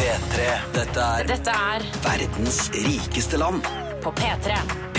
P3. Dette er verdens rikeste land. På P3.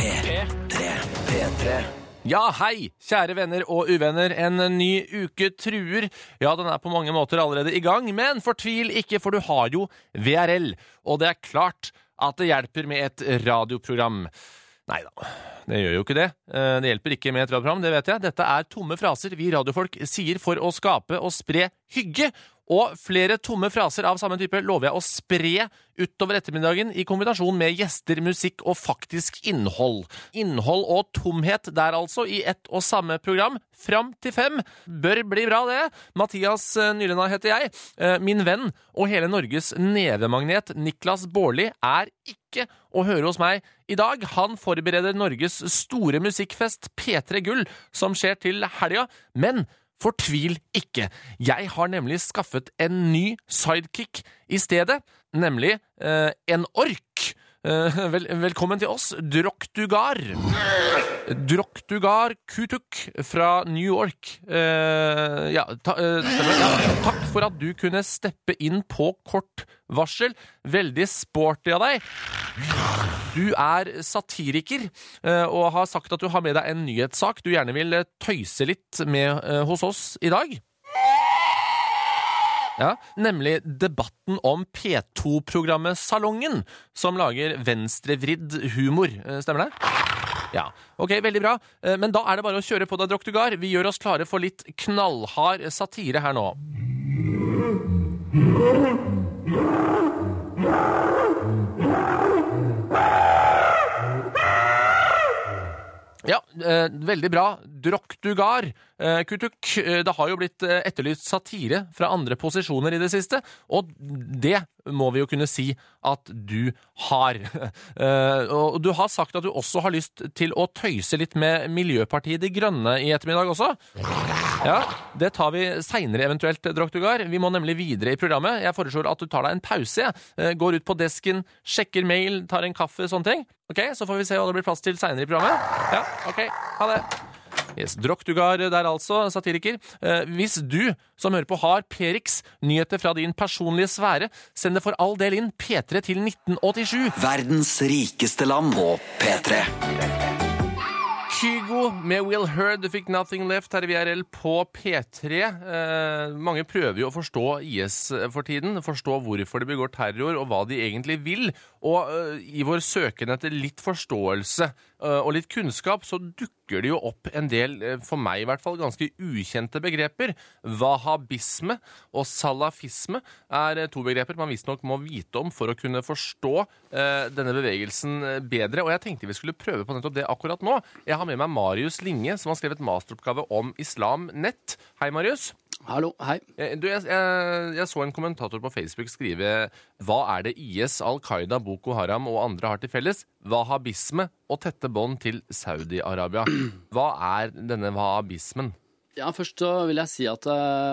P3. Ja, hei, kjære venner og uvenner. En ny uke truer. Ja, den er på mange måter allerede i gang, men fortvil ikke, for du har jo VRL. Og det er klart at det hjelper med et radioprogram. Neida, det gjør jo ikke det. Det hjelper ikke med et radioprogram, det vet jeg. Dette er tomme fraser vi radiofolk sier for å skape og spre hygge. Og flere tomme fraser av samme type lover jeg å spre utover ettermiddagen i kombinasjon med gjester, musikk og faktisk innhold. Innhold og tomhet der altså i ett og samme program, fram til 5. Bør bli bra det. Mathias Nylena heter jeg. Min venn og hele Norges nevemagnet Niklas Baarli er ikke å høre hos meg i dag. Han forbereder Norges store musikkfest P3 Gull, som skjer til helga, men fortvil ikke. Jeg har nemlig skaffet en ny sidekick i stedet, nemlig en ork. Velkommen til oss, Drokdugar. Drokdugar Kutuk fra New York. Takk for at du kunne steppe inn på kort varsel. Veldig sporty av deg. Du er satiriker og har sagt at du har med deg en nyhetssak du gjerne vil tøyse litt med hos oss i dag. Ja, nemlig debatten om P2-programmet Salongen, som lager venstrevridd humor. Stemmer det? Ja, ok, veldig bra. Men da er det bare å kjøre på deg, Drokdugar. Vi gjør oss klare for litt knallhard satire her nå. Ja, veldig bra. Drokdugar, Kutuk. Det har jo blitt etterlyst satire fra andre posisjoner i det siste, og det må vi jo kunne si at du har. Og du har sagt at du også har lyst til å tøyse litt med Miljøpartiet De Grønne i ettermiddag også. Ja, det tar vi senere eventuelt, Drokdugar. Vi må nemlig videre i programmet. Jeg foreslår at du tar deg en pause. Går ut på desken, sjekker mail, tar en kaffe, sånne ting. Ok, så får vi se hva det blir plass til senere i programmet. Ja, ok, ha det. Yes, Drokdugar der altså, satiriker. Hvis du som hører på har Perix nyheter fra din personlige sfære, send det for all del inn P3 til 1987. Verdens rikeste land på P3. Kygo med Will Heard, du fikk Nothing Left her i VRL på P3. Mange prøver jo å forstå IS for tiden, forstå hvorfor de begår terror og hva de egentlig vil. Og i vår søken etter litt forståelse og litt kunnskap så dukker det jo opp en del, for meg i hvert fall, ganske ukjente begreper. Wahhabisme og salafisme er to begreper man visstnok må vite om for å kunne forstå denne bevegelsen bedre. Og jeg tenkte vi skulle prøve på nettopp det akkurat nå. Jeg har med meg Marius Linge, som har skrevet masteroppgave om Islam Nett. Hei, Marius. Hallo, hei. Jeg så en kommentator på Facebook skrive: hva er det IS, Al-Qaida, Boko Haram og andre har til felles? Wahhabisme og tette bånd til Saudi-Arabia. Hva er denne wahhabismen? Ja, først så vil jeg si at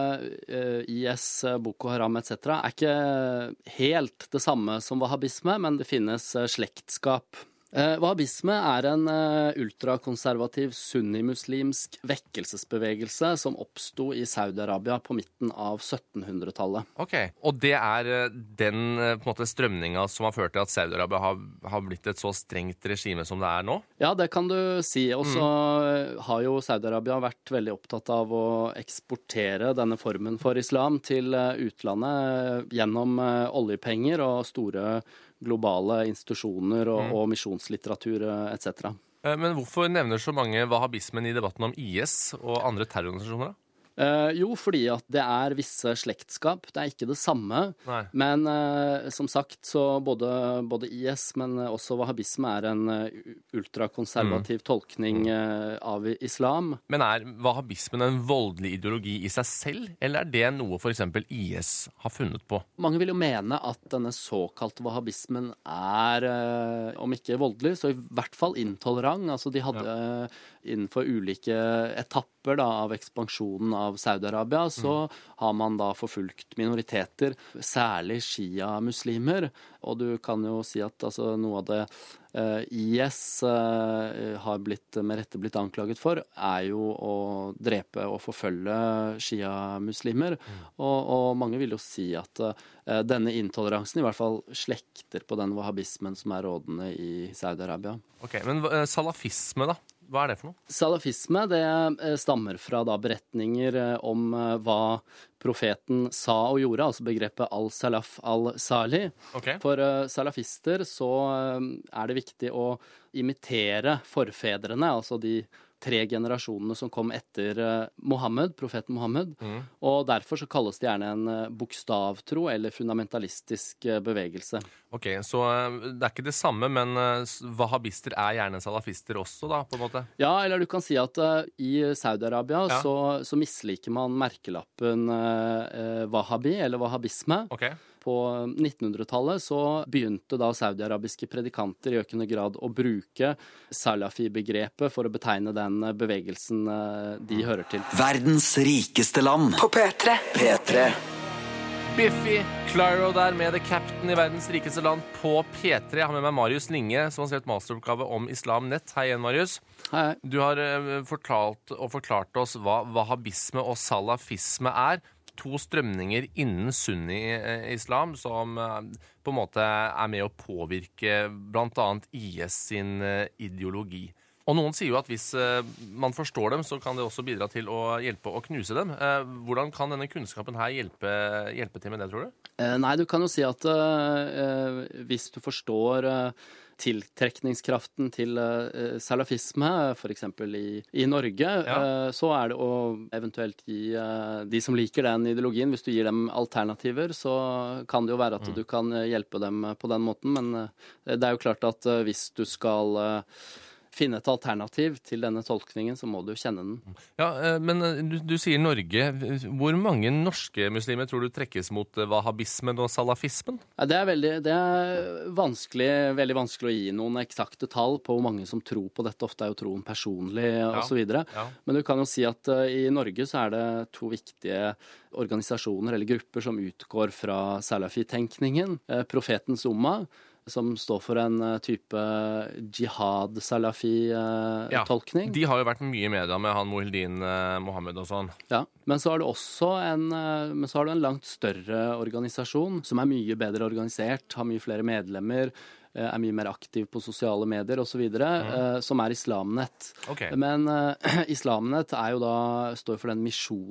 IS, Boko Haram etc. er ikke helt det samme som wahhabisme, men det finnes slektskap. Wahhabisme er en ultrakonservativ sunnimuslimsk vekkelsesbevegelse som oppsto i Saudi-Arabia på midten av 1700-tallet. Ok, og det er den på en måte strømninga som har ført til at Saudi-Arabia har blitt et så strengt regime som det er nå? Ja, det kan du si. Og så har jo Saudi-Arabia vært veldig opptatt av å eksportere denne formen for islam til utlandet gjennom oljepenger og store globale institusjoner og misjonslitteratur etc. Men hvorfor nevner så mange wahhabismen i debatten om IS og andre terrororganisasjoner da? Jo, fordi at det er visse slektskap. Det er ikke det samme. Nei. Men som sagt, så både IS, men også wahhabisme er en ultrakonservativ tolkning av islam. Men er wahhabismen en voldelig ideologi i seg selv, eller er det noe for eksempel IS har funnet på? Mange vil jo mene at denne såkalte wahhabismen er, om ikke voldelig, så i hvert fall intolerant. Altså de hadde innenfor ulike etapper av ekspansjonen av av Saudi-Arabia, så har man da forfulgt minoriteter, særlig shia-muslimer. Og du kan jo si at altså, noe av det IS har med rette blitt anklaget for, er jo å drepe og forfølge shia-muslimer. Og mange vil jo si at denne intoleransen i hvert fall slekter på den wahhabismen som er rådende i Saudi-Arabia. Ok, men salafisme da? Hva er det for noe? Salafisme, det stammer fra da beretninger om hva profeten sa og gjorde, altså begrepet al-salaf al-salih. Okay. For salafister så er det viktig å imitere forfedrene, altså de 3 generasjonene som kom etter Mohammed, profeten Mohammed. Og derfor så kalles det gjerne en bokstavtro eller fundamentalistisk bevegelse. Ok, så det er ikke det samme, men wahhabister er gjerne salafister også da, på en måte? Ja, eller du kan si at i Saudi-Arabia så misliker man merkelappen wahhabi eller wahhabisme. Ok. På 1900-tallet så begynte da saudiarabiske predikanter i økende grad å bruke salafi-begrepet for å betegne den bevegelsen de hører til. Verdens rikeste land på P3. P3. Biffy Clyro der med The Captain i verdens rikeste land på P3. Jeg har med meg Marius Linge, som har skrevet masteroppgave om Islam Nett. Hei igjen, Marius. Hei. Du har forklart oss hva wahhabisme og salafisme er. 2 strømninger innen sunni-islam som på en måte er med å påvirke blant annet IS sin ideologi. Og noen sier jo at hvis man forstår dem, så kan det også bidra til å hjelpe å knuse dem. Hvordan kan denne kunnskapen her hjelpe til med det, tror du? Nei, du kan jo si at hvis du forstår tiltrekningskraften til salafisme, for eksempel i Norge, så er det å eventuelt gi de som liker den ideologien, hvis du gir dem alternativer, så kan det jo være at du kan hjelpe dem på den måten, men det er jo klart at hvis du skal finne et alternativ til denne tolkningen, så må du kjenne den. Ja, men du sier Norge. Hvor mange norske muslimer tror du trekkes mot wahhabismen og salafismen? Ja, det er veldig vanskelig å gi noen eksakte tall på hvor mange som tror på dette. Ofte er jo troen personlig og så videre. Ja. Men du kan jo si at i Norge så er det 2 viktige organisasjoner eller grupper som utgår fra salafi-tenkningen. Profetens Umma, som står for en type jihad-salafi-tolkning. Ja, de har jo vært mye i media med han Muhyiddin Mohammed og sånn. Ja, men så har du også en langt større organisasjon som er mye bedre organisert, har mye flere medlemmer, er mye mer aktiv på sosiale medier og så videre, som er Islam Nett. Okay. Men Islam Nett er jo da, står for den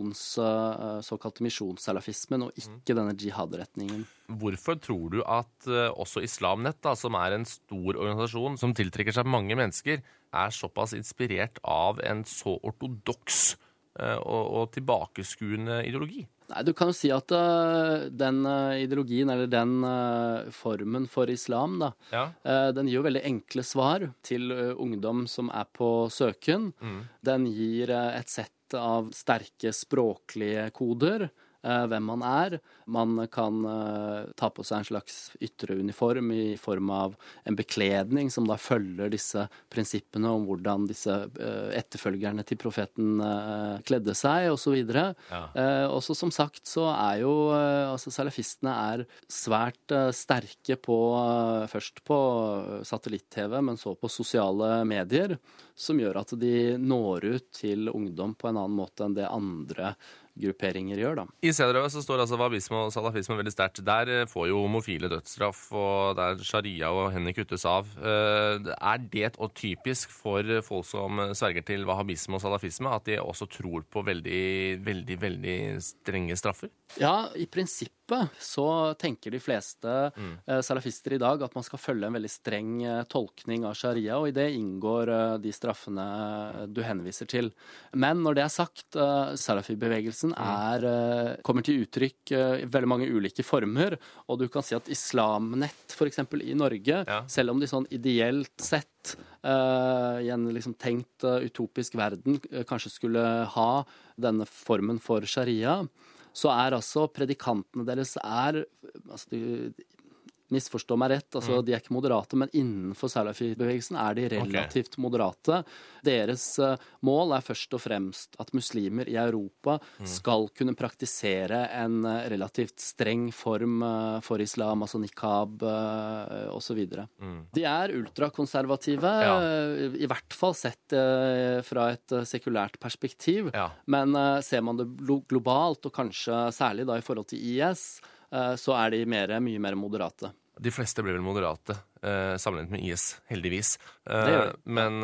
såkalte misjonssalafismen, og ikke denne jihad-retningen. Hvorfor tror du at også Islam Nett, da, som er en stor organisasjon som tiltrekker seg mange mennesker, er såpass inspirert av en så ortodoks og tilbakeskuende ideologi? Nei, du kan jo si at den ideologien, eller den formen for islam, da, den gir jo veldig enkle svar til ungdom som er på søken. Den gir et sett av sterke språklige koder, hvem man er. Man kan ta på seg en slags ytre uniform i form av en bekledning som da følger disse prinsippene om hvordan disse etterfølgerne til profeten kledde seg, og så videre. Også som sagt så er jo salafistene er svært sterke først på satellitt-TV, men så på sosiale medier, som gjør at de når ut til ungdom på en annen måte enn det andre grupperinger gjør, da. I Saudi-Arabia så står altså wahhabisme og salafisme veldig sterkt. Der får jo homofile dødsstraff, og der sharia og hender kuttes av. Er det typisk for folk som sverger til wahhabisme og salafisme, at de også tror på veldig, veldig, veldig strenge straffer? Ja, i prinsippet så tenker de fleste salafister i dag at man skal følge en veldig streng tolkning av sharia, og i det inngår de straffene du henviser til. Men når det er sagt, salafi-bevegelsen kommer til uttrykk i veldig mange ulike former, og du kan si at Islam Nett, for eksempel i Norge, selv om de sånn ideelt sett i en liksom tenkt utopisk verden kanskje skulle ha denne formen for sharia, så er altså predikantene deres misforstå meg rett, altså de er ikke moderate, men innenfor salafi-bevegelsen er de relativt moderate. Deres mål er først og fremst at muslimer i Europa skal kunne praktisere en relativt streng form for islam, altså niqab og så videre. De er ultrakonservative, i hvert fall sett fra et sekulært perspektiv, men ser man det globalt, og kanskje særlig da i forhold til IS, så er de mye mer moderate. De fleste blir vel moderate, sammenlignet med IS, heldigvis. Men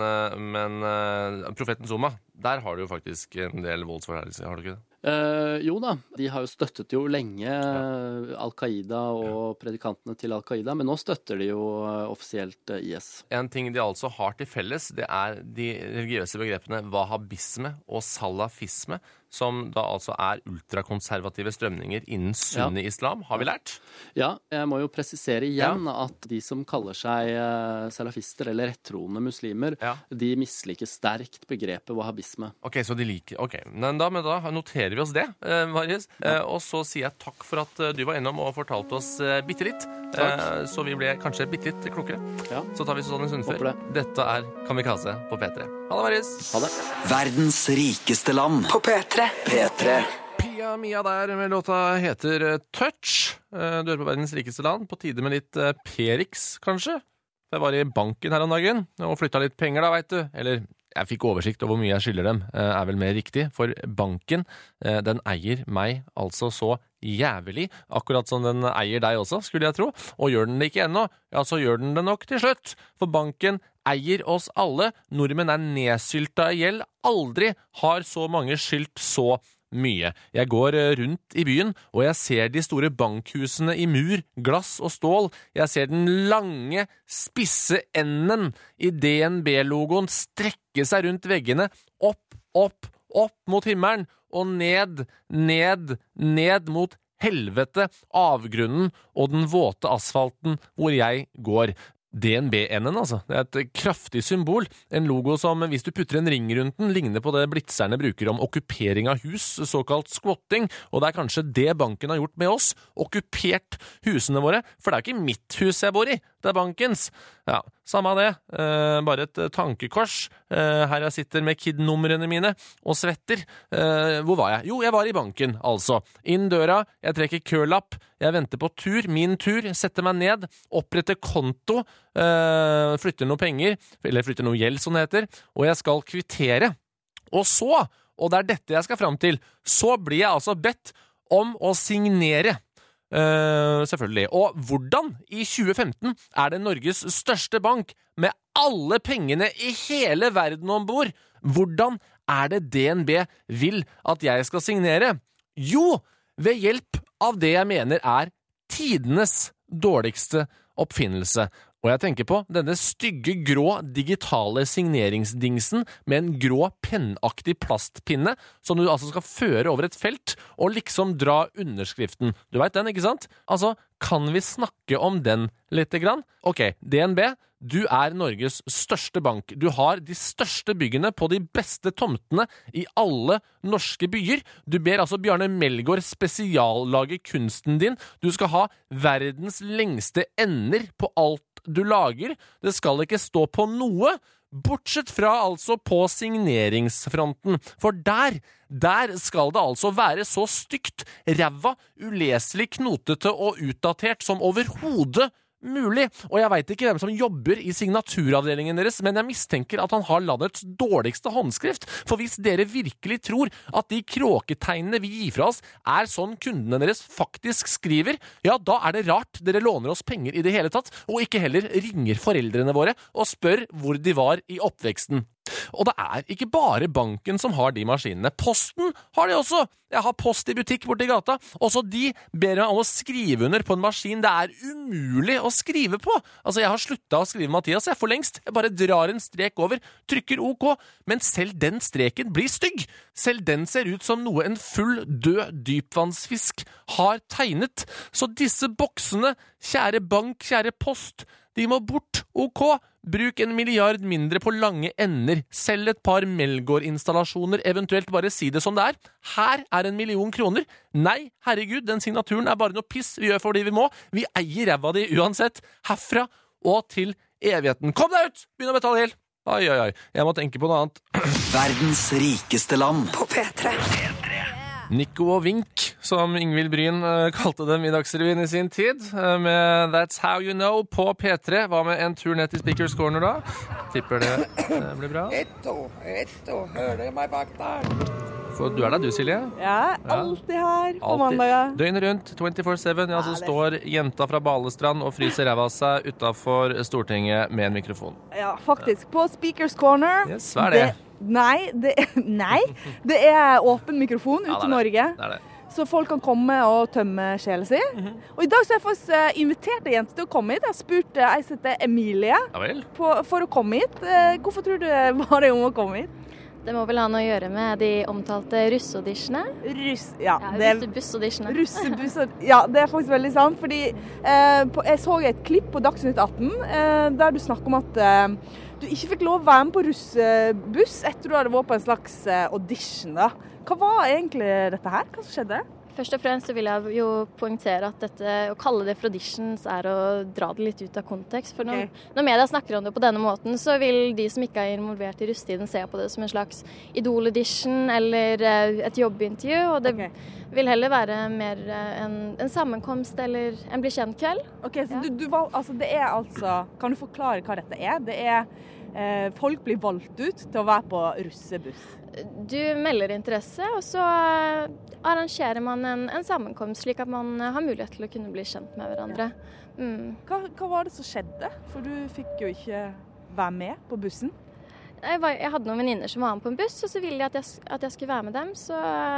profeten Zuma, der har du jo faktisk en del voldsforherligelse, har du ikke det? Jo da, de har jo støttet jo lenge Al-Qaida og predikantene til Al-Qaida, men nå støtter de jo offisielt IS. En ting de altså har til felles, det er de religiøse begrepene wahhabisme og salafisme, som da altså er ultrakonservative strømninger innen sunni islam, har vi lært? Ja, jeg må jo presisere igjen at de som kaller seg salafister eller rettroende muslimer, de misliker sterkt begrepet wahhabisme. Ok, så de liker, men da noterer vi oss det, Marius, og så sier jeg takk for at du var innom og fortalte oss bitte litt, så vi ble kanskje bitte litt klokere. Så tar vi sånn en stund før. Dette er Kamikaze på P3. Ha det, Marius! Ha det! Verdens rikeste land på P3. P3. Pia Mia der med låta heter Touch. Du hører på Verdens rikeste land, på tide med litt Perix, kanskje? Jeg var i banken her om dagen og flyttet litt penger da, vet du. Eller, jeg fikk oversikt over hvor mye jeg skylder dem, er vel mer riktig. For banken, den eier meg altså så jævlig, akkurat som den eier deg også, skulle jeg tro. Og gjør den det ikke ennå, ja, så gjør den det nok til slutt. For banken eier oss alle. Nordmenn er nedsylta i gjeld. Aldri har så mange skyldt så mye. Jeg går rundt i byen, og jeg ser de store bankhusene i mur, glass og stål. Jeg ser den lange, spisse enden i DNB-logoen strekke seg rundt veggene, opp mot himmelen, og ned mot helvete, avgrunnen og den våte asfalten hvor jeg går. DNB-enden, altså. Det er et kraftig symbol. En logo som, hvis du putter en ring rundt den, ligner på det blitzerne bruker om okkupering av hus, såkalt squatting, og det er kanskje det banken har gjort med oss, okkupert husene våre, for det er ikke mitt hus jeg bor i, det er bankens. Ja, samme av det, bare et tankekors. Her jeg sitter med KID-numrene mine og svetter. Hvor var jeg? Jo, jeg var i banken, altså. Inn døra, jeg trekker kølapp, jeg venter på tur, min tur, setter meg ned, oppretter konto, flytter noe penger, eller flytter noe gjeld, som det heter, og jeg skal kvittere. Og så, og det er dette jeg skal fram til, så blir jeg altså bedt om å signere. Selvfølgelig. Og hvordan i 2015 er det Norges største bank med alle pengene i hele verden ombord? Hvordan er det DNB vil at jeg skal signere? Jo, ved hjelp av det jeg mener er tidenes dårligste oppfinnelse. Og jeg tenker på denne stygge, grå, digitale signeringsdingsen med en grå, pennaktig plastpinne, som du altså skal føre over et felt, og liksom dra underskriften. Du vet den, ikke sant? Altså, kan vi snakke om den litt grann? Ok, DNB, du er Norges største bank. Du har de største byggene på de beste tomtene i alle norske byer. Du ber altså Bjarne Melgaard spesiallage kunsten din. Du skal ha verdens lengste ender på alt du lager. Det skal ikke stå på noe, bortsett fra altså på signeringsfronten. For der skal det altså være så stygt, ræva, uleselig, knotete og utdatert som overhodet mulig. Og jeg vet ikke hvem som jobber i signaturavdelingen deres, men jeg mistenker at han har landets dårligste håndskrift. For hvis dere virkelig tror at de kråketegnene vi gir fra oss er sånn kundene deres faktisk skriver, ja, da er det rart dere låner oss penger i det hele tatt, og ikke heller ringer foreldrene våre og spør hvor de var i oppveksten. Og det er ikke bare banken som har de maskinene. Posten har de også. Jeg har post i butikk borte i gata. Også de ber meg om å skrive under på en maskin det er umulig å skrive på. Altså, jeg har sluttet å skrive Mathias, jeg for lengst. Jeg bare drar en strek over, trykker OK. Men selv den streken blir stygg. Selv den ser ut som noe en full død dypvannsfisk har tegnet. Så disse boksene, kjære bank, kjære post, de må bort, OK, Bruk 1 milliard mindre på lange ender. Selg et par Melgaard-installasjoner, eventuelt bare si det som det er. Her er 1 million kroner. Nei, herregud, den signaturen er bare noe piss vi gjør fordi vi må. Vi eier ræva di uansett. Herfra og til evigheten. Kom deg ut! Begynn å betale gjeld. Oi, oi, oi. Jeg må tenke på noe annet. Verdens rikeste land. På P3. Nico og Vink, som Ingvild Bryn kalte dem i Dagsrevyen i sin tid, med That's How You Know på P3. Hva med en tur ned til Speakers Corner da? Tipper det blir bra. Etto, hører dere meg bak der? For du er der du, Silje? Ja, alltid her på Alltid. mandager. Døgnet rundt, 24/7, ja, så står jenta fra Balestrand og fryser ræva seg utenfor Stortinget med en mikrofon. Ja, faktisk. På Speakers Corner. Yes, hva er det? Nei, det er åpen mikrofon ut i Norge. Det er det. Så folk kan komme og tømme sjela si. Og i dag så har jeg faktisk invitert en jente til å komme hit. Jeg har spurt ei som heter Emilie Ja vel? for å komme hit. Hvorfor tror du var det om å komme hit? Det må vel ha noe å gjøre med de omtalte russauditionene? Ja, Russebuss-auditionene. Russebuss. Ja, det er faktisk veldig sant. Fordi jeg så et klipp på Dagsnytt 18 der du snakker om at du ikke fikk lov å være med på russebuss etter du hadde vært på en slags audition. Da. Hva var egentlig dette her? Hva skjedde? Først og fremst så vil jeg jo poengtere at dette, å kalle det for auditions er å dra det litt ut av kontekst. For når media snakker om det på denne måten, så vil de som ikke er involvert i russetiden se på det som en slags idol-audition eller et jobbintervju. Og det vil heller være mer en sammenkomst eller en bli kjent-kveld. Ok, så det er altså, kan du forklare hva dette er? Det er folk blir valgt ut til å være på russebuss. Du melder interesse, og så arrangerer man en sammenkomst slik at man har mulighet til å kunne bli kjent med hverandre. Hva var det som skjedde? For du fikk jo ikke være med på bussen. Jeg hadde noen venninner som var med på en buss, og så ville de at jeg skulle være med dem. Så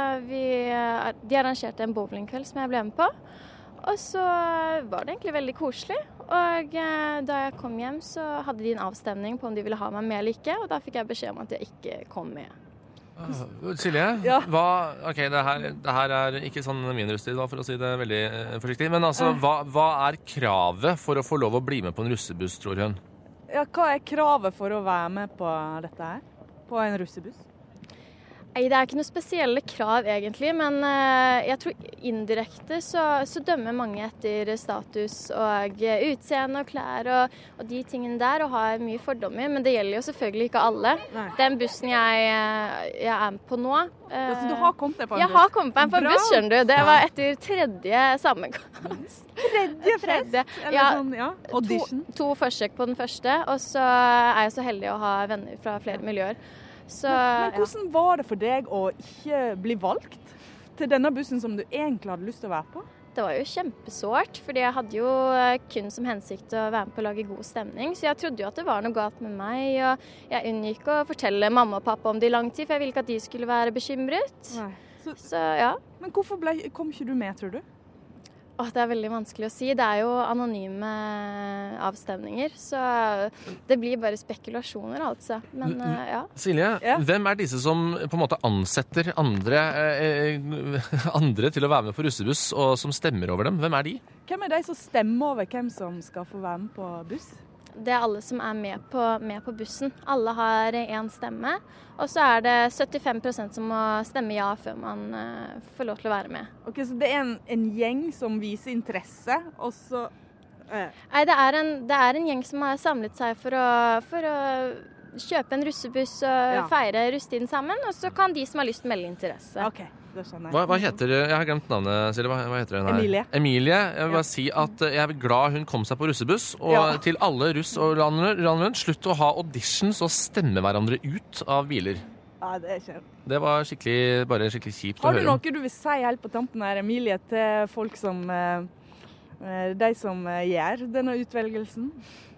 de arrangerte en bowlingkveld som jeg ble med på. Og så var det egentlig veldig koselig. Og da jeg kom hjem, så hadde de en avstemning på om de ville ha meg med eller ikke. Og da fikk jeg beskjed om at jeg ikke kom med. Silje, det her er ikke sånn min russetid, for å si det veldig forsiktig. Men altså, hva er kravet for å få lov å bli med på en russebuss, tror hun? Ja, hva er kravet for å være med på dette her? På en russebuss? Nei, det er ikke noe spesielle krav egentlig, men jeg tror indirekte så dømmer mange etter status og utseende og klær og de tingene der, og har mye fordommer, men det gjelder jo selvfølgelig ikke alle. Nei. Den bussen jeg er med på nå... så du har kommet deg på en buss? Jeg har kommet meg på en buss, skjønner du. Det var etter tredje sammenkomst. Tredje fest? Ja. Audition? To forsøk på den første, og så er jeg så heldig å ha venner fra flere miljøer. Men hvordan var det for deg å ikke bli valgt til denne bussen som du egentlig hadde lyst til å være på? Det var jo kjempesårt, fordi jeg hadde jo kun som hensikt å være med på å lage god stemning, så jeg trodde jo at det var noe galt med meg, og jeg unngikk å fortelle mamma og pappa om det i lang tid, for jeg ville ikke at de skulle være bekymret. Nei. Så ja. Men hvorfor kom ikke du med, tror du? Det er veldig vanskelig å si. Det er jo anonyme avstemninger, så det blir bare spekulasjoner, altså. Men, ja. Silje, hvem er disse som på en måte ansetter andre til å være med på russebuss, og som stemmer over dem? Hvem er de? Hvem er de som stemmer over hvem som skal få være med på buss? Det er alle som er med på bussen. Alle har én stemme, og så er det 75% som må stemme ja før man får lov til å være med. Ok, så det er en gjeng som viser interesse, og så... Nei, det er en gjeng som har samlet seg for å kjøpe en russebuss og feire russetiden sammen, og så kan de som har lyst melde interesse. Ok. Hva heter det? Jeg har glemt navnet, Silje. Hva heter hun her? Emilie. Jeg vil bare si at jeg er glad hun kom seg på russebuss, og til alle russ og rundt, slutt å ha auditions og stemme hverandre ut av biler. Ja, det er kjent. Det var skikkelig kjipt å høre. Har du noe du vil si helt på tampen her, Emilie, til folk som de som gjør denne utvelgelsen?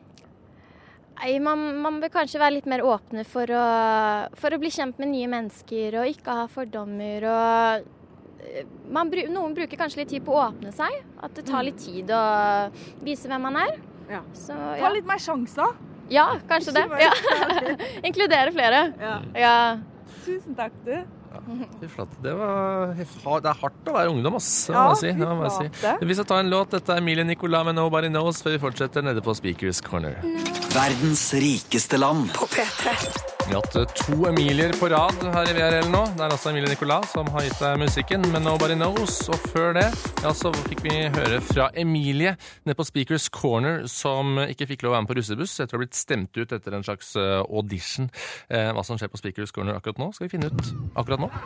Nei, man bør kanskje være litt mer åpne for å bli kjent med nye mennesker og ikke ha fordommer. Noen bruker kanskje litt tid på å åpne seg, at det tar litt tid å vise hvem man er. Ja. Så, ta litt mer sjanser. Ja, kanskje det. Ja. Inkludere flere. Ja. Tusen takk, du. Fy flate. Det er hardt å være ungdom, ass. Det Ja, må jeg si. fy Det må jeg si. flate. Vi skal ta en låt. Dette er Emilie Nicolas med Nobody Knows, før vi fortsetter nede på Speakers Corner. Verdens rikeste land. På P3. Vi har hatt 2 Emilier på rad her i VRL nå. Det er altså Emilie Nicolas som har gitt deg musikken med Nobody Knows. Og før det, ja, så fikk vi høre fra Emilie nede på Speakers Corner, som ikke fikk lov å være med på russebuss etter å ha blitt stemt ut etter en slags audition. Hva som skjer på Speakers Corner akkurat nå, skal vi finne ut akkurat nå.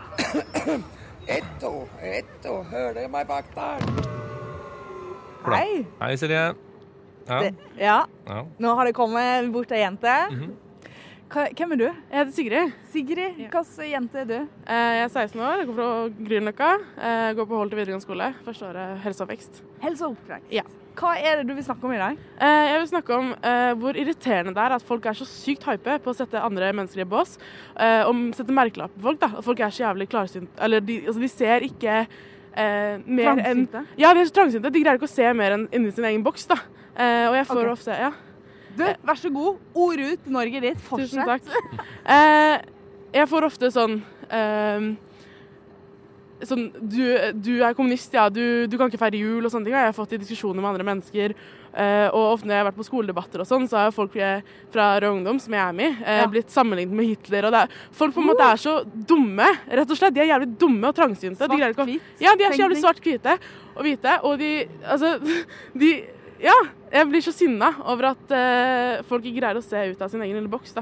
Ett, to, hører dere meg bak der? Hei. Hei, Silje. Ja. Ja, Ja. nå har det kommet bort ei jente. Hvem er du? Jeg heter Sigrid. Sigrid, hvilken jente er du? Jeg er 16 år, jeg går fra Grünerløkka. Jeg går på Holte videregående skole. Første året helse og vekst. Helse og oppvekst. Ja. Hva er det du vil snakke om i dag? Jeg vil snakke om hvor irriterende det er at folk er så sykt hype på å sette andre mennesker i bås. Og sette merkelapp på folk, da. At folk er så jævlig klarsynte. Eller de ser ikke mer enn... Trangsynte? Ja, de er så trangsynte. De greier ikke å se mer enn inni sin egen boks, da. Og jeg får Ok. ofte... Ja. Du, vær så god. Ord ut, Norge ditt. Tusen Fortsett. takk. Jeg får ofte sånn du er kommunist, ja, du kan ikke feire jul og sånne ting. Jeg har fått i diskusjoner med andre mennesker. Og ofte når jeg har vært på skoledebatter og sånn, så har folk fra Rød Ungdom, som jeg er med i, blitt sammenlignet med Hitler. Og folk på en måte er så dumme, rett og slett. De er jævlig dumme og trangsynte. De greier ikke å- Svart-hvitt. Ja, de er så jævlig svart-hvite og hvite. Og ja, jeg blir så sinna over at folk ikke greier å se ut av sin egen lille boks, da.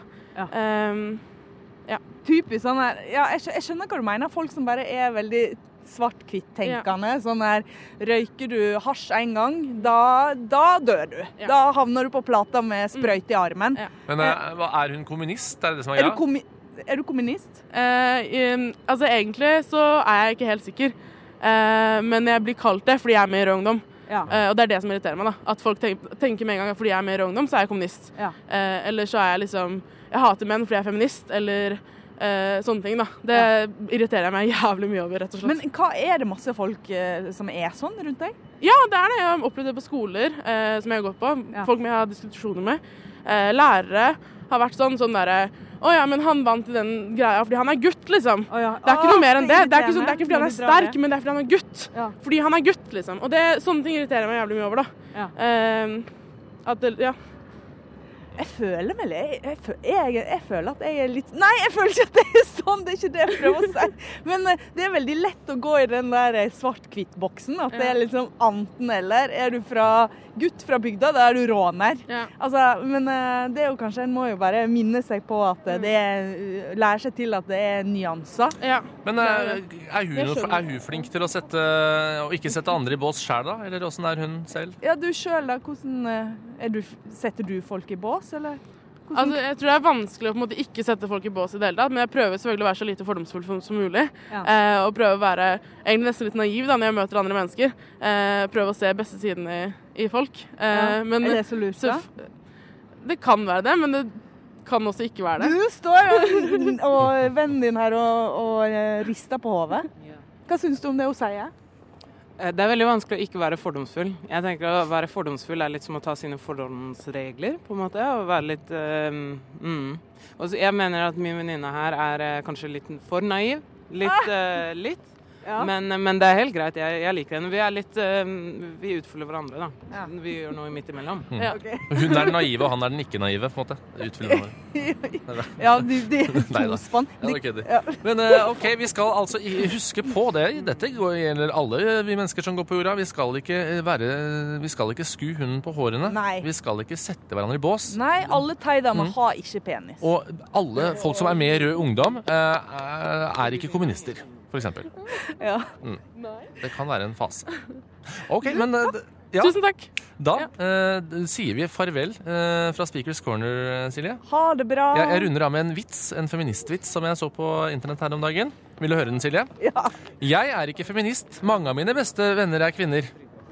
Ja. Typisk sånn her. Ja, jeg skjønner hva du mener. Folk som bare er veldig svart-hvitt-tenkende. Sånn der, røyker du hasj en gang, da dør du. Ja. Da havner du på plata med sprøyte i armen. Ja. Men er hun kommunist? Er det som er Er, greia? er du kommunist? Altså egentlig så er jeg ikke helt sikker. Men jeg blir kalt det fordi jeg er med i Rød Ungdom. Ja. Og det er det som irriterer meg, da. At folk tenker med en gang at fordi jeg er med i Rød Ungdom, så er jeg kommunist. Ja. Eller så er jeg liksom Jeg hater menn fordi jeg er feminist, eller sånne ting, da. Det irriterer jeg meg jævlig mye over, rett og slett. Men hva er det masse folk som er sånn rundt deg? Ja, det er det. Jeg har opplevd det på skoler som jeg har gått på. Ja. Folk jeg har diskusjoner med. Lærere har vært sånn derre Å ja, men han vant i den greia fordi han er gutt, liksom. Å, ja. Det er ikke noe mer enn det. Det er ikke fordi han er irriterende når sterk, de men det er fordi han er gutt. Ja. Fordi han er gutt, liksom. Og sånne ting irriterer meg jævlig mye over, da. Ja. Ja. Jeg føler meg jeg føler at jeg er litt Nei, jeg føler ikke at det er sånn, det er ikke det jeg prøver å si. Men det er veldig lett å gå i den der svart-hvitt-boksen. At det er liksom enten eller. Er du gutt fra bygda, da er du råner. Ja. Altså, men det er jo kanskje, en må jo bare minne seg på at lære seg til at det er nyanser. Ja. Men er hun flink til å ikke sette andre i bås selv da? Eller hvordan er hun selv? Ja, du selv da, hvordan setter du folk i bås, eller? Altså, jeg tror det er vanskelig å på en måte ikke sette folk i bås i det hele tatt, men jeg prøver selvfølgelig å være så lite fordomsfull som mulig. Ja. Og prøve å være egentlig nesten litt naiv da, når jeg møter andre mennesker. Prøve å se beste siden i folk. Men, er det så lurt da? Det kan være det, men det kan også ikke være det. Du står og vennen din her og rister på hodet. Hva synes du om det hun sier? Det er veldig vanskelig å ikke være fordomsfull. Jeg tenker å være fordomsfull er litt som å ta sine fordomsregler, på en måte, og være litt Og så jeg mener at min venninne her er kanskje litt for naiv. Litt. Ja. Men det er helt greit. Jeg liker henne. Vi er litt vi utfyller hverandre, da. Ja. Vi gjør noe midt imellom. Ja. Hun er den naive, og han er den ikke naive, på en måte. Utfyller hverandre. Ja, de er Neida. tospann. Ja, det kødder. Ja. Men ok, vi skal altså huske på det. Dette gjelder alle vi mennesker som går på jorda. Vi skal ikke sku hunden på hårene. Nei. Vi skal ikke sette hverandre i bås. Nei, alle thaidamer har ikke penis. Og alle folk som er med i Rød Ungdom, er ikke kommunister, for eksempel. Ja. Det kan være en fase. Ok, men ja, Tusen takk. da sier vi farvel fra Speakers Corner, Silje. Ha det bra. Jeg runder av med en vits, en feministvits som jeg så på internett her om dagen. Vil du høre den, Silje? Ja. Jeg er ikke feminist. Mange av mine beste venner er kvinner.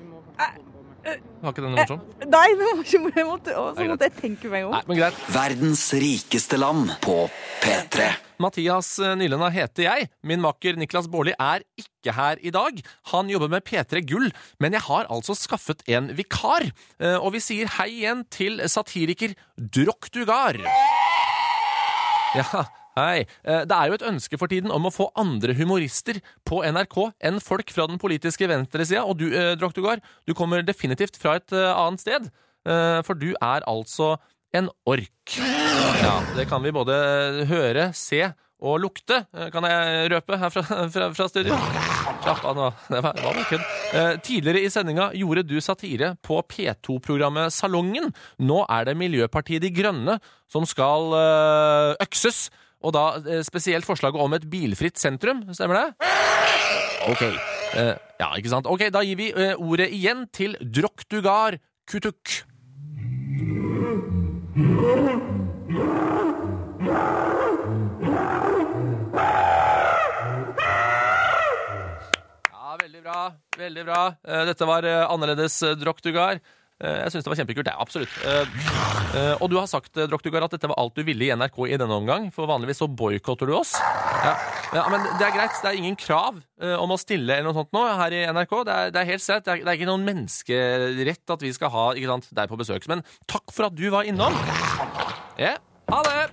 Var ikke den morsom? Nei, så måtte jeg tenke meg om. Nei, men greit. Verdens rikeste land på P3. Mathias Nylenda heter jeg. Min makker Niklas Baarli er ikke her i dag. Han jobber med P3 Gull, men jeg har altså skaffet en vikar. Og vi sier hei igjen til satiriker Drokk Dugar. Ja, Hei. Det jo et ønske for tiden om å få andre humorister på NRK enn folk fra den politiske venstresida, og du, Droktugar, du kommer definitivt fra et annet sted, for du altså en ork. Ja, det kan vi både høre, se og lukte, kan jeg røpe her fra studio. Slapp av nå, det var kødd. Tidligere i sendinga gjorde du satire på P2-programmet Salongen. Nå det Miljøpartiet De Grønne som skal økses, og da spesielt forslaget om et bilfritt sentrum, stemmer det? Ok, ja, ikke sant? Ok, da gir vi ordet igjen til Droktugar Kutuk. Veldig bra. Dette var annerledes, Droktugar. Jeg synes det var kjempekult, absolutt. Og du har sagt, Droktugar, at dette var alt du ville i NRK i denne omgang, for vanligvis så boykotter du oss. Ja, men det greit, det ingen krav om å stille eller noe sånt nå her i NRK. Det helt sett, det ikke noen menneskerett at vi skal ha, ikke sant, deg på besøk. Men takk for at du var innom. Ja, ha det!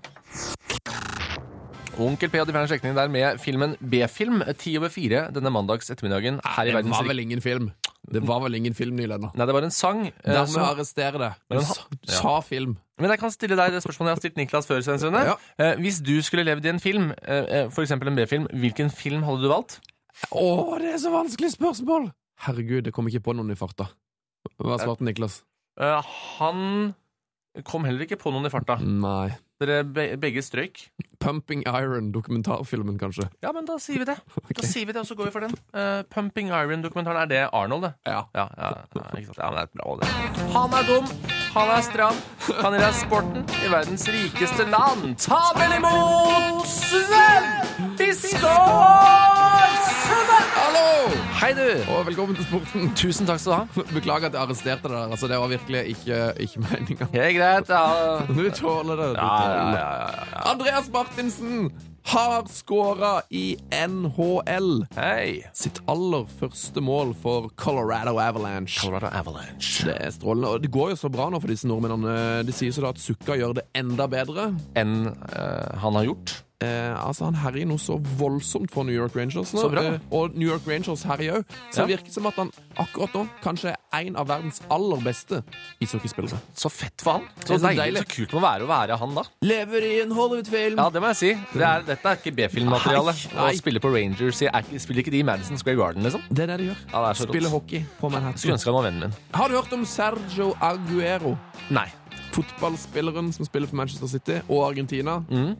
Onkel P og de fjerne slektningene der med filmen B-film 3:10 denne mandags ettermiddagen her i Verdens Det var vel ingen film. Det var vel ingen film nylig. Nei, det var en sang. Dermed arrestere det. Du sa film. Men jeg kan stille deg det spørsmålet jeg har stilt Niklas før, Svensrønne. Ja. Hvis du skulle levd i en film, for eksempel en B-film, hvilken film hadde du valgt? Det så vanskelig spørsmål! Herregud, det kom ikke på noen i farta. Hva svarte Niklas? Han kom heller ikke på noen i farta. Nei. Dere begge strøyk. Pumping Iron, dokumentarfilmen kanskje. Ja, men da sier vi det. Okay. Da sier vi det, og så går vi for den. Pumping Iron-dokumentaren, det Arnold, det? Ja. Ja, ikke sant? Ja, men det bra, det. Han dum, han stram, han gjør sporten i verdens rikeste land. Ta vel imot Sven Biskår! Hallo! Hei du! Og velkommen til sporten. Tusen takk skal du ha. Beklager at jeg arresterte deg der. Altså, det var virkelig ikke meningen. Helt greit, ja. Du tåler det. Ja. Andreas Martinsen har skåret i NHL. Hei. Sitt aller første mål for Colorado Avalanche. Det strålende. Og det går jo så bra nå for disse nordmennene. De sier så da at Sukka gjør det enda bedre. Enn han har gjort. Han herjer noe så voldsomt for New York Rangers nå. Så bra. Og New York Rangers herjer jo. Så det virker som at han akkurat nå kanskje en av verdens aller beste ishockeyspillere. Så fett for han. Så deilig. Så kult må være å være han da. Lever i en Hollywood-film. Ja, det må jeg si. Dette ikke B-filmmateriale. Å spille på Rangers, spiller ikke de i Madison Square Garden, liksom? Det det de gjør. Ja, det så spiller hockey på Manhattan. Skulle ønske han var vennen min. Har du hørt om Sergio Aguero? Nei. Fotballspilleren som spiller for Manchester City og Argentina.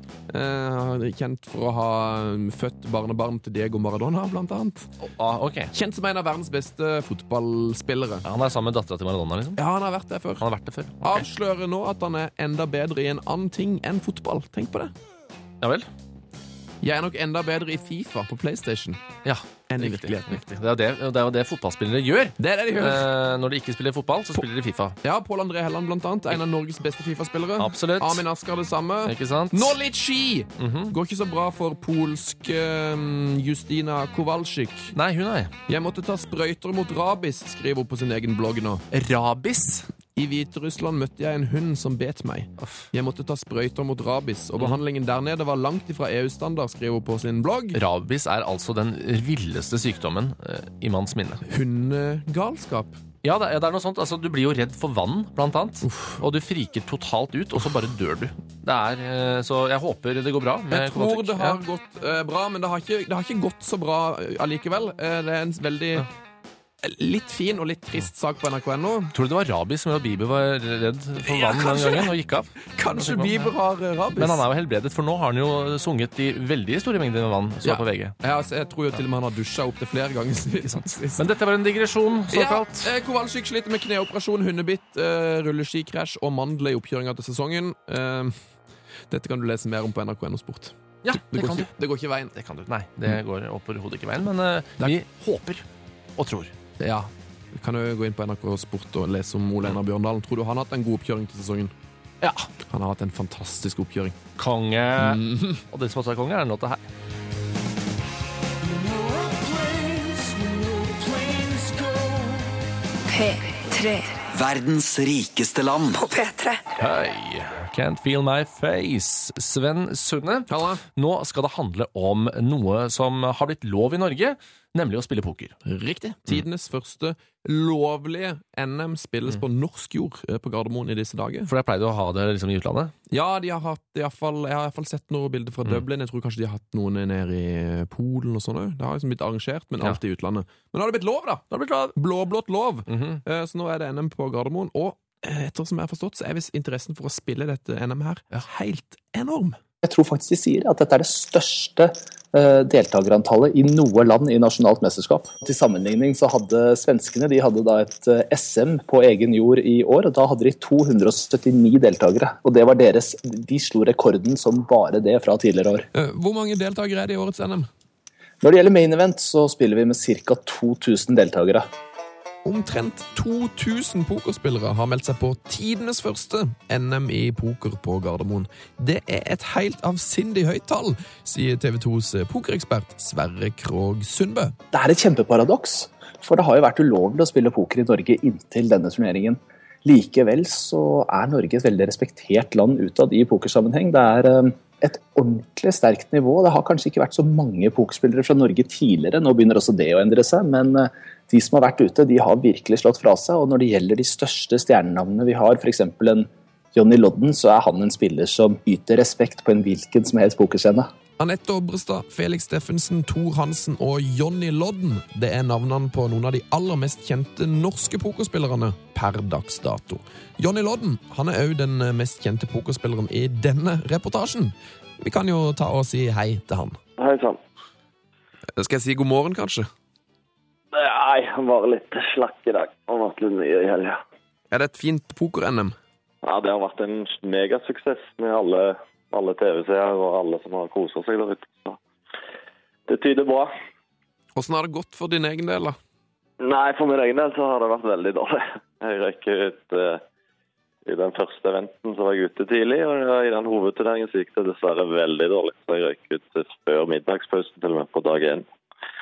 Kjent for å ha født barnebarn til Diego Maradona, blant annet. Okay. Kjent som en av verdens beste fotballspillere. Ja, han sammen med datteren til Maradona, liksom? Ja, han har vært det før. Okay. Avslører nå at han enda bedre i en annen ting enn fotball. Tenk på det. Ja vel. Jeg nok enda bedre i FIFA på PlayStation. Ja, enn i virkeligheten. Det jo det fotballspillere gjør. Det det de gjør. Når de ikke spiller fotball, så spiller de FIFA. Ja, Pål André Helland blant annet. En av Norges beste FIFA-spillere. Absolutt. Amin Askar det samme. Ikke sant? Nå litt ski! Går ikke så bra for polsk Justina Kowalczyk. Nei, hun Jeg måtte ta sprøyter mot rabies, skriver hun på sin egen blogg nå. Rabies? I Hviterussland møtte jeg en hund som bet meg. Jeg måtte ta sprøyter mot rabies, og behandlingen der nede var langt ifra EU-standard, skriver hun på sin blogg. Rabies altså den villeste sykdommen i manns minne. Hundegalskap. Ja, det noe sånt. Altså, du blir jo redd for vann, blant annet. Og du friker totalt ut, og så bare dør du. Så jeg håper det går bra. Jeg tror det har gått bra, men det har ikke gått så bra allikevel. Det en veldig... litt fin og litt trist sak på NRK.no. Tror du det var rabies som gjorde at Bieber var redd for vann den gangen og gikk av? Kanskje Bieber har rabies. Men han jo helbredet, for nå har han jo sunget i veldig store mengder med vann, så på VG. Ja, jeg tror jo til og med han har dusjet opp til flere ganger. Men dette var en digresjon, såkalt. Ja, Kowalczyk sliter med kneoperasjon, hundebitt, rulleskikrasj og mandler i oppkjøringen til sesongen. Dette kan du lese mer om på NRK.no Sport. Ja, det kan du. Det går ikke veien. Det kan du. Nei, det går overhodet ikke veien, men vi håper og tror. Ja, vi kan jo gå inn på NRK Sport og lese om Ole Einar Bjørndalen. Tror du han har hatt en god oppkjøring til sesongen? Ja. Han har hatt en fantastisk oppkjøring. Konge. Og det som også konge den låta her. P3. Verdens rikeste land. På P3. Hei. Can't Feel My Face. Sven Sunne, nå skal det handle om noe som har blitt lov i Norge, nemlig å spille poker. Riktig. Tidenes første lovlige NM spilles på norsk jord på Gardermoen i disse dager. For jeg pleide å ha det liksom i utlandet? Ja, jeg har i hvert fall sett noen bilder fra Dublin. Jeg tror kanskje de har hatt noen nede i Polen og sånn. Det har liksom blitt arrangert, men alltid i utlandet. Men nå har det blitt lov, da! Det har blitt lov. Blå-blått lov. Så nå er det NM på Gardermoen, og etter som jeg har forstått, så er visst interessen for å spille dette NM her helt enorm. Jeg tror faktisk de sier at dette er det største deltakerantallet i noe land i nasjonalt mesterskap. Til sammenligning så hadde svenskene de hadde da et SM på egen jord i år, og da hadde de 279 deltakere. Og det var de slo rekorden som bare det fra tidligere år. Hvor mange deltakere er det i årets NM? Når det gjelder main event så spiller vi med ca. 2000 deltakere. Omtrent 2000 pokerspillere har meldt seg på tidenes første NM i poker på Gardermoen. Det er et helt avsindig høyt tall, sier TV 2s pokerekspert Sverre Krog Sundbø. Det er et kjempeparadoks, for det har jo vært ulovlig å spille poker i Norge inntil denne turneringen. Likevel så er Norge et veldig respektert land utad i pokersammenheng. Det er et ordentlig sterkt nivå. Det har kanskje ikke vært så mange pokerspillere fra Norge tidligere. Nå begynner også det å endre seg, men de som har vært ute, de har virkelig slått fra seg. Og når det gjelder de største stjernenavnene vi har, for eksempel en Johnny Lodden, så er han en spiller som yter respekt på en hvilken som helst pokerscene. Anette Obrestad, Felix Steffensen, Tor Hansen og Johnny Lodden, det er navnene på noen av de aller mest kjente norske pokerspillerne per dags dato. Johnny Lodden, han er også den mest kjente pokerspilleren i denne reportasjen. Vi kan jo ta og si hei til han. Hei sann. Skal jeg si god morgen, kanskje? Nei, han var litt slakk i dag. Han har vært litt mye i helga. Er det et fint poker-NM? Ja, det har vært en megasuksess med alle TV-seere og alle som har koset seg der ute. Så det tyder bra. Hvordan har det gått for din egen del, da? Nei, for min egen del så har det vært veldig dårlig. Jeg røyk ut i den første eventen så var jeg ute tidlig, og i den hovedturneringen så gikk det dessverre veldig dårlig. Så jeg røyk ut før middagspausen til og med på dag 1.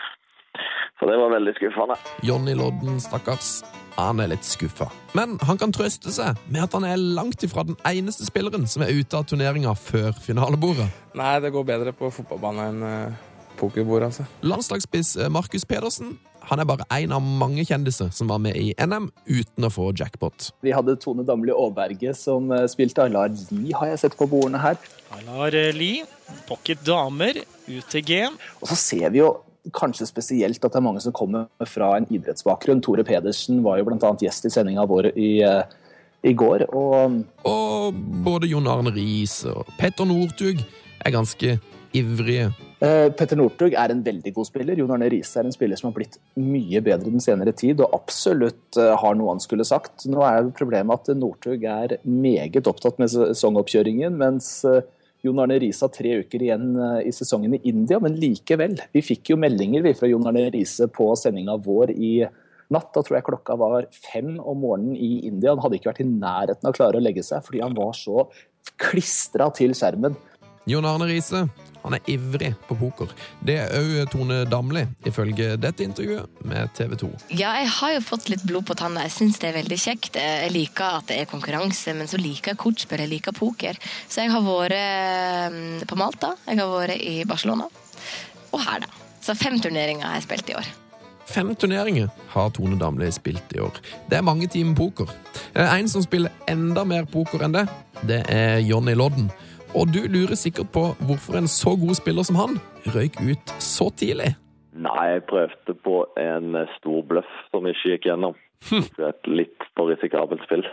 Så det var veldig skuffende. Johnny Lodden, stakkars. Han er litt skuffa. Men han kan trøste seg med at han er langt ifra den eneste spilleren som er ute av turneringa før finalebordet. Nei, det går bedre på fotballbanen enn pokerbord, altså. Landslagsspiss Markus Pedersen, han er bare en av mange kjendiser som var med i NM uten å få jackpot. Vi hadde Tone Damli Aaberge som spilte Aylar Lie, har jeg sett på bordene her. Aylar Lie, pocket damer, UTG. Og så ser vi jo kanskje spesielt at det er mange som kommer fra en idrettsbakgrunn. Tore Pedersen var jo blant annet gjest i sendinga vår i går. Og både Jon Arne Riis og Petter Northug er ganske ivrige. Petter Northug er en veldig god spiller. Jon Arne Riis er en spiller som har blitt mye bedre den senere tid, og absolutt har noe han skulle sagt. Nå er problemet at Northug er meget opptatt med sesongoppkjøringen, mens Jon Arne Riise har 3 uker igjen i sesongen i India, men likevel. Vi fikk jo meldinger fra Jon Arne Riise på sendinga vår i natt. Da tror jeg klokka var 5 om morgenen i India. Han hadde ikke vært i nærheten av å klare å legge seg, fordi han var så klistret til skjermen. Jon Arne Riise, han er ivrig på poker. Det er også Tone Damli, ifølge dette intervjuet med TV 2. Ja, jeg har jo fått litt blod på tanna. Jeg synes det er veldig kjekt. Jeg liker at det er konkurranse, men så liker jeg kortspill, jeg liker poker. Så jeg har vært på Malta, jeg har vært i Barcelona, og her da. Så 5 turneringer har jeg spilt i år. 5 turneringer har Tone Damli spilt i år. Det er mange timer poker. En som spiller enda mer poker enn det er Johnny Lodden. Og du lurer sikkert på hvorfor en så god spiller som han røyk ut så tidlig. Nei, jeg prøvde på en stor bløff som ikke gikk gjennom. Et litt for risikabelt spill.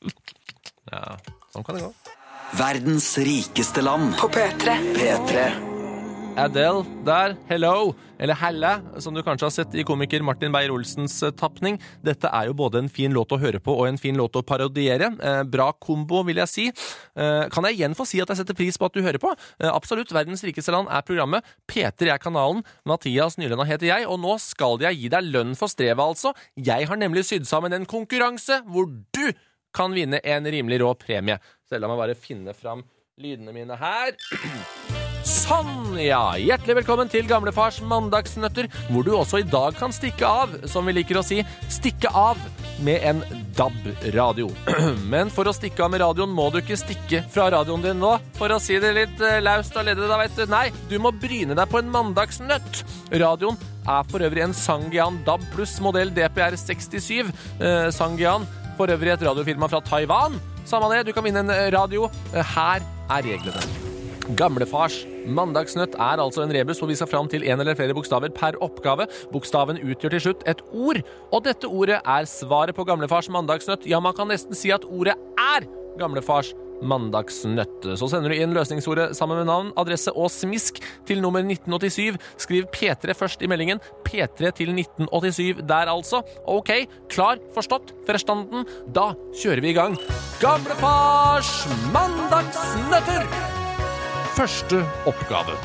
Ja, sånn kan det gå. Verdens rikeste land på P3. P3. Adele der, hello, eller helle, som du kanskje har sett i komiker Martin Beyer-Olsens tappning. Dette er jo både en fin låt å høre på og en fin låt å parodiere. Bra kombo, vil jeg si. Kan jeg igjen få si at jeg setter pris på at du hører på? Absolutt, Verdens rikeste land er programmet. Peter er kanalen, Mathias Nylenda heter jeg, og nå skal jeg gi deg lønn for strevet altså. Jeg har nemlig sydd sammen en konkurranse hvor du kan vinne en rimelig rå premie. Så la meg bare finne fram lydene mine her. Sånn, ja. Hjertelig velkommen til Gamlefars mandagsnøtter, hvor du også i dag kan stikke av, som vi liker å si, stikke av med en DAB-radio. Men for å stikke av med radioen må du ikke stikke fra radioen din nå, for å si det litt laust og leddet da, vet du. Nei, du må bryne deg på en mandagsnøtt. Radioen er for øvrig en Sangyan DAB pluss modell DPR 67. Sangyan, for øvrig et radiofirma fra Taiwan. Samme det, du kan vinne en radio. Her er reglene. Gamlefars mandagsnøtt er altså en rebus hvor vi skal fram til en eller flere bokstaver per oppgave. Bokstaven utgjør til slutt et ord, og dette ordet er svaret på Gamlefars mandagsnøtt. Ja, man kan nesten si at ordet er Gamlefars mandagsnøtt. Så sender du inn løsningsordet sammen med navn, adresse og smisk til nummer 1987. Skriv P3 først i meldingen. P3 til 1987 der altså. Ok, klar, forstått, forstanden. Da kjører vi i gang. Gamlefars mandagsnøtter! Første oppgave.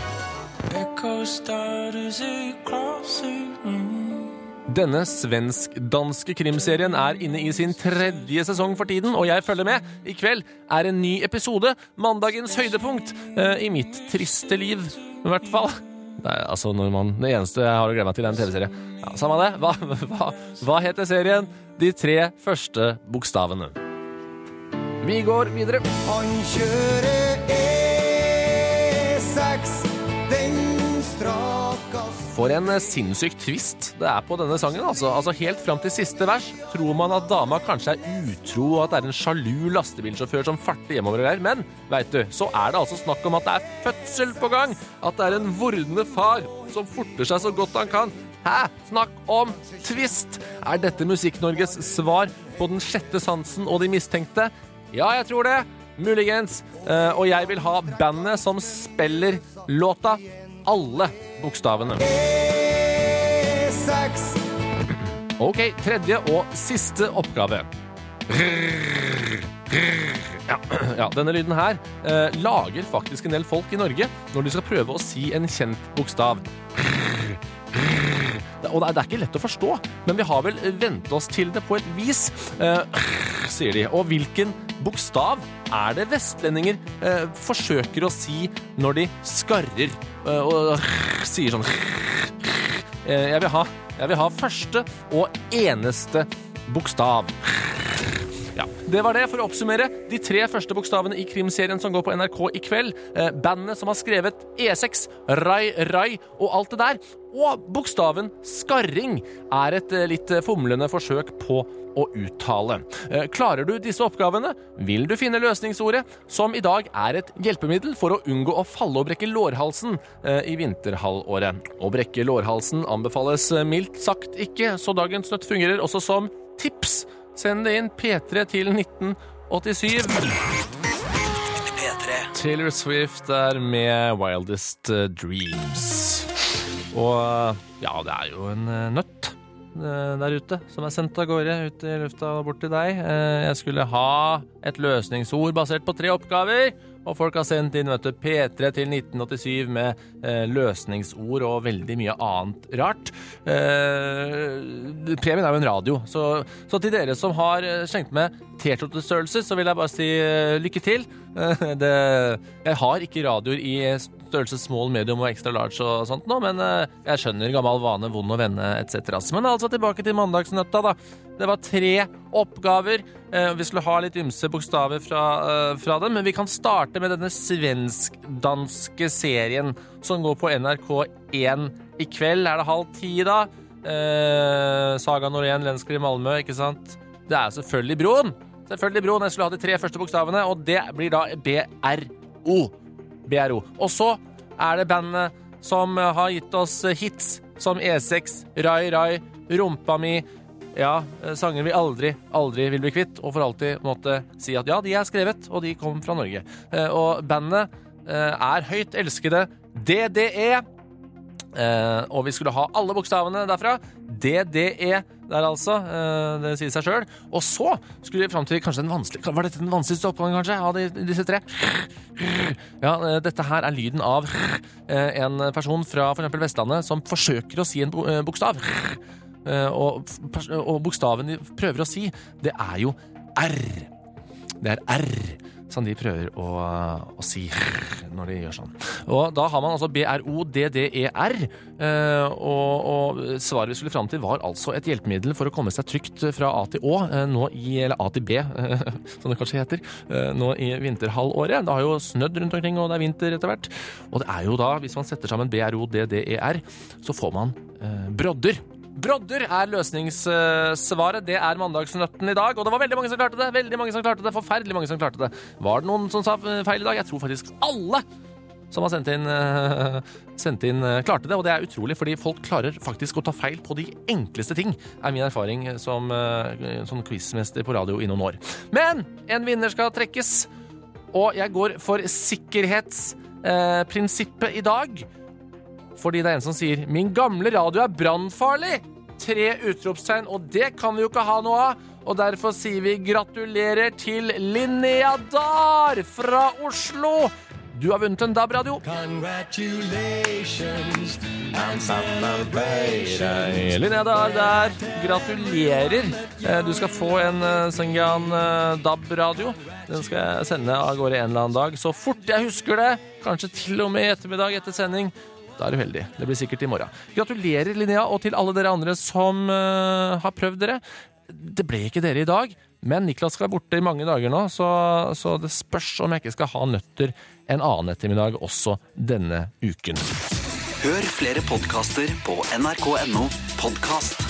Denne svensk-danske krimserien er inne i sin 3. sesong for tiden, og jeg følger med. I kveld er en ny episode, mandagens høydepunkt, i mitt triste liv, i hvert fall. Det er altså det eneste jeg har å glemme til den TV-serien. Ja, samme det. Hva heter serien? De 3 første bokstavene. Vi går videre. Han kjører For en sinnssyk twist det er på denne sangen, altså helt frem til siste vers tror man at dama kanskje er utro og at det er en sjalu lastebilsjåfør som farter hjemover der, men vet du, så er det altså snakk om at det er fødsel på gang, at det er en vordende far som forter seg så godt han kan. Hæ? Snakk om twist! Er dette Musikk-Norges svar på den 6. sansen og de mistenkte? Ja, jeg tror det. Muligens. Og jeg vil ha bandet som spiller låta alle bokstavene. Ok, 3. og siste oppgave. Ja, denne lyden her lager faktisk en del folk i Norge når de skal prøve å si en kjent bokstav. Og det er ikke lett å forstå, men vi har vel ventet oss til det på et vis, sier de. Og hvilken bokstav er det vestlendinger forsøker å si når de skarrer og sier sånn? Jeg vil ha første og eneste bokstav. Ja, det var det for å oppsummere de 3 første bokstavene i krimserien som går på NRK i kveld. Bandet som har skrevet E6, Rai og alt det der. Og bokstaven skarring er et litt fomlende forsøk på å uttale. Klarer du disse oppgavene, vil du finne løsningsordet, som i dag er et hjelpemiddel for å unngå å falle og brekke lårhalsen i vinterhalvåret. Å brekke lårhalsen anbefales mildt sagt ikke, så dagens nøtt fungerer også som tips. Send det inn P3 til 1987. P3. Taylor Swift er med Wildest Dreams. Og ja, det er jo en nøtt der ute som er sendt av gårde ut i lufta bort til deg. Jeg skulle ha et løsningsord basert på 3 oppgaver, og folk har sendt inn P3 til 1987 med løsningsord og veldig mye annet rart. Premien er jo en radio, så til dere som har skjenkt med T-skjortestørrelse, så vil jeg bare si lykke til. Jeg har ikke radioer i størrelse small, medium og extra large og sånt nå, men jeg skjønner gammel vane, vond å vende, etc. Men altså tilbake til mandagsnøtta da. Det var 3 oppgaver. Vi skulle ha litt ymse bokstaver fra dem, men vi kan starte med denne svensk-danske serien som går på NRK1 i kveld. Er det 9:30 da? Saga Norén, Lenskri Malmö, ikke sant? Det er selvfølgelig Broen. Selvfølgelig Broen. Jeg skulle ha de 3 første bokstavene, og det blir da BRO. Og så er det bandet som har gitt oss hits som E6, Rai, Rumpa mi, ja, sanger vi aldri vil bli kvitt, og for alltid måtte si at ja, de er skrevet, og de kom fra Norge. Og bandet er høyt elskede DDE, og vi skulle ha alle bokstavene derfra. DDE der altså, det sier seg selv. Og så skulle vi frem til kanskje var dette den vanskeligste oppgaven kanskje av disse 3? Ja, dette her er lyden av en person fra for eksempel Vestlandet som forsøker å si en bokstav. Og bokstaven de prøver å si, det er jo R. Det er R. som de prøver å si når de gjør sånn. Og da har man altså BRODDER, og svaret vi skulle fram til var altså et hjelpemiddel for å komme seg trygt fra A til Å, eller A til B, som det kanskje heter, nå i vinterhalvåret. Det har jo snødd rundt omkring, og det er vinter etter hvert. Og det er jo da, hvis man setter sammen BRODDER, så får man brodder. Brodder er løsningssvaret. Det er mandagsnøtten i dag, og det var veldig mange som klarte det. Forferdelig mange som klarte det. Var det noen som sa feil i dag? Jeg tror faktisk alle som har sendt inn klarte det, og det er utrolig, fordi folk klarer faktisk å ta feil på de enkleste ting, er min erfaring som quizmester på radio i noen år. Men en vinner skal trekkes, og jeg går for sikkerhetsprinsippet i dag, fordi det er en som sier, min gamle radio er brannfarlig! 3 utropstegn, og det kan vi jo ikke ha noe av, og derfor sier vi gratulerer til Linnea Dahr fra Oslo! Du har vunnet en DAB-radio. Congratulations and celebration. Linnea Dahr der. Gratulerer. Du skal få en Sengan DAB-radio. Den skal jeg sende av gårde en eller annen dag. Så fort jeg husker det, kanskje til og med i ettermiddag etter sending, da er du heldig. Det blir sikkert i morgen. Gratulerer, Linnea, og til alle dere andre som har prøvd dere. Det ble ikke dere i dag, men Niklas skal være borte i mange dager nå, så det spørs om jeg ikke skal ha nøtter en annen ettermiddag også denne uken. Hør flere podcaster på nrk.no podcast.